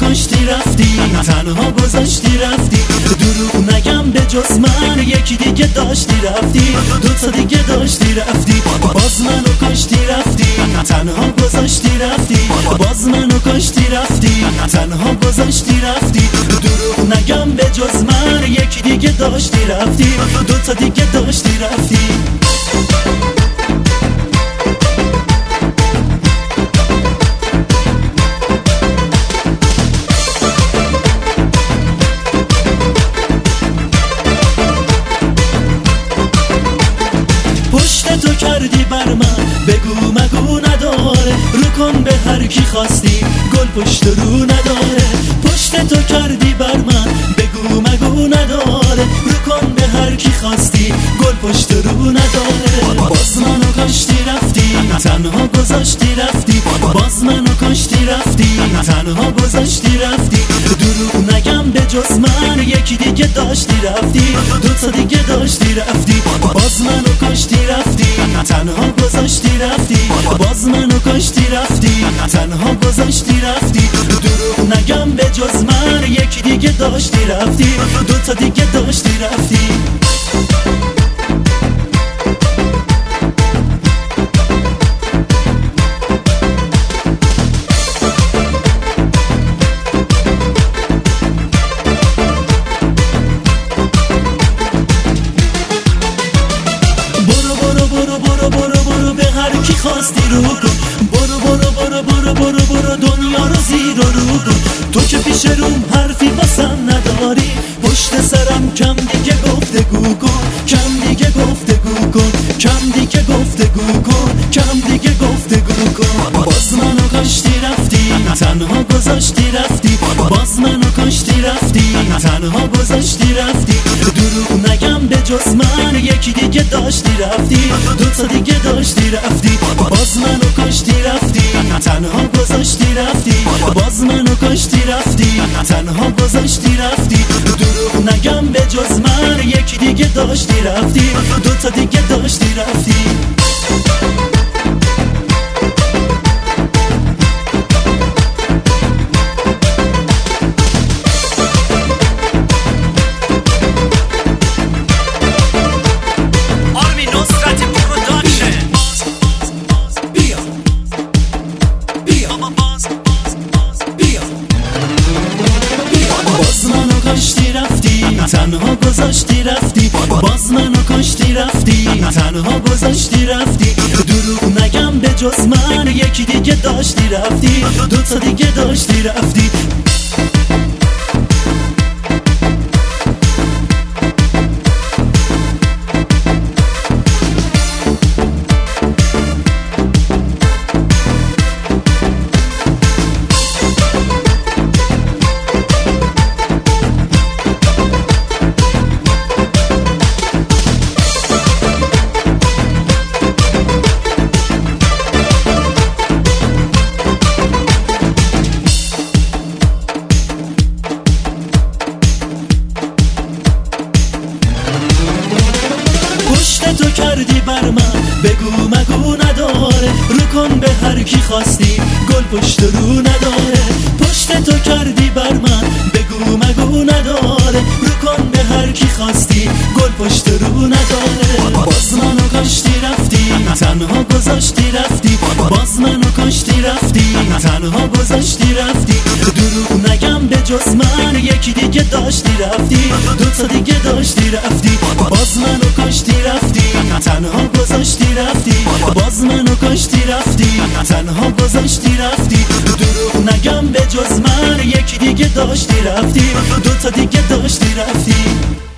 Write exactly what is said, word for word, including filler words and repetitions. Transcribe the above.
کشتی رفتی، تنها گذاشتی رفتی. دروغ نگم به جز من یکی دیگه داشتی رفتی، دوتا دیگه داشتی رفتی. باز منو کشتی رفتی، تنها گذاشتی رفتی. باز منو کشتی رفتی، تنها گذاشتی رفتی. دروغ نگم به جز من یکی دیگه داشتی رفتی، دوتا دیگه داشتی رفتی. پشت تو کردی بر من، بگو مگو نداره. رو کن به هر کی خواستی، گل پشت رو نداره. پشت تو کردی بر من، بگو مگو نداره. رو کن به هر کی خواستی، گل پشت رو نداره. باز منو کشتی رفتی، تنها گذاشتی رفتی. باز منو کشتی رفتی، تنها گذاشتی رفتی. دروغ نگم به جز من یکی دیگه داشتی رفتی، دوتا دیگه داشتی رفتی. باز منو کشتی رفتی، تنها گذاشتی رفتی. باز منو کشتی رفتی، تنها گذاشتی رفتی. دروغ نگم به جز من یکی دیگه داشتی رفتی، دوتا دیگه داشتی رفتی. کی خواستی رو کن، برو برو برو برو برو برو دنیا رو زیر و رو کن. تو که پیش روم حرفی واسم نداری، پشت سرم کم دیگه گفتگو کن. کم دیگه گفتگو کن، کم دیگه گفتگو کن، کم دیگه گفتگو کن. باز منو کشتی رفتی، تنها گذاشتی رفتی. باز منو کشتی رفتی، تنها گذاشتی رفتی. دروغ نگم به جز من یکی دیگه داشتی رفتی، دوتا دیگه داشتی رفتی. باز منو کشتی رفتی، تنها گذاشتی رفتی. باز منو کشتی رفتی، تنها گذاشتی رفتی. دروغ نگم به جز من یکی دیگه داشتی رفتی، دوتا دیگه داشتی رفتی. کشتی رفتی، تنها گذاشتی رفتی. باز منو کشتی رفتی، تنها گذاشتی رفتی. دروغ نگم به جز من یکی دیگه داشتی رفتی، دوتا دیگه داشتی رفتی. تو کردی بر من، بگو مگو نداره. رو کن به هر کی خواستی، گل پشت رو نداره. پشت تو کردی بر من، بگو مگو نداره. رو کن به هر کی خواستی، گل پشت رو نداره. باز منو کشتی رفتی، تنها گذاشتی رفتی. باز منو کشتی رفتی، تنها گذاشتی رفتی. دروغ نگم به جز من یکی دیگه داشتی رفتی، دوتا دیگه داشتی رفتی. باز منو کشتی رفتی، تنها گذاشتی رفتی. باز منو کشتی رفتی، تنها گذاشتی رفتی. دروغ نگم به جز من یکی دیگه داشتی رفتی، دوتا دیگه داشتی رفتی.